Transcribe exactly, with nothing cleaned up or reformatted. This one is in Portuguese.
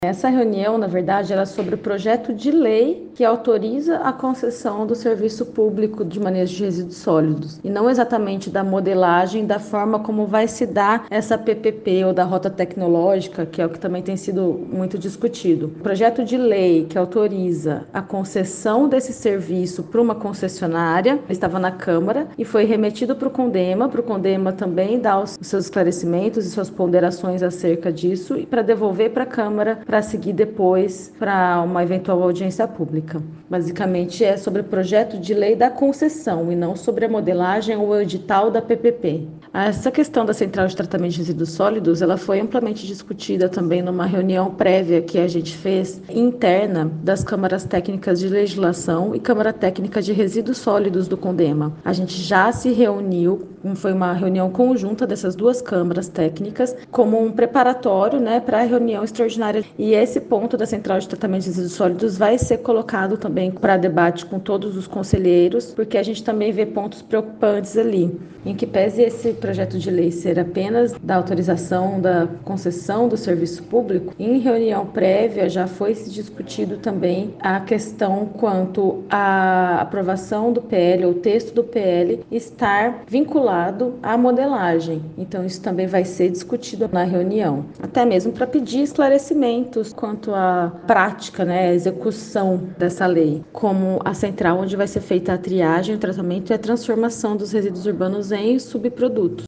Essa reunião, na verdade, era sobre o projeto de lei que autoriza a concessão do serviço público de manejo de resíduos sólidos, e não exatamente da modelagem, da forma como vai se dar essa P P P ou da rota tecnológica, que é o que também tem sido muito discutido. O projeto de lei que autoriza a concessão desse serviço para uma concessionária estava na Câmara e foi remetido para o CONDEMA, para o CONDEMA também dar os seus esclarecimentos e suas ponderações acerca disso e para devolver para a Câmara para seguir depois para uma eventual audiência pública. Basicamente é sobre o projeto de lei da concessão e não sobre a modelagem ou o edital da P P P. Essa questão da central de tratamento de resíduos sólidos, ela foi amplamente discutida também numa reunião prévia que a gente fez interna das câmaras técnicas de legislação e Câmara Técnica de Resíduos Sólidos do CONDEMA. A gente já se reuniu, foi uma reunião conjunta dessas duas câmaras técnicas, como um preparatório, né, para a reunião extraordinária. E esse ponto da central de tratamento de resíduos sólidos vai ser colocado também para debate com todos os conselheiros, porque a gente também vê pontos preocupantes ali. Em que pese esse projeto de lei ser apenas da autorização da concessão do serviço público, em reunião prévia já foi se discutido também a questão quanto à aprovação do P L, ou texto do P L, estar vinculado à modelagem. Então isso também vai ser discutido na reunião, até mesmo para pedir esclarecimentos quanto à prática, né, a execução dessa lei, como a central onde vai ser feita a triagem, o tratamento e a transformação dos resíduos urbanos em subprodutos.